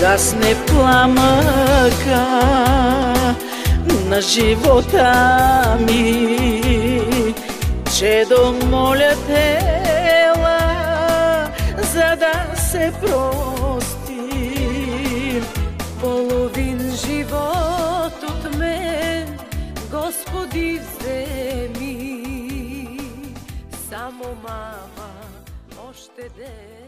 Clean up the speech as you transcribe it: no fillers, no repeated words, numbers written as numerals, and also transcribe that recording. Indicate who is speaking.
Speaker 1: гасне пламъка на живота ми. Чедо, моля те, ела, за да се простим.
Speaker 2: Половин живот от мен, Господи, вземи. Само, мама, още ден.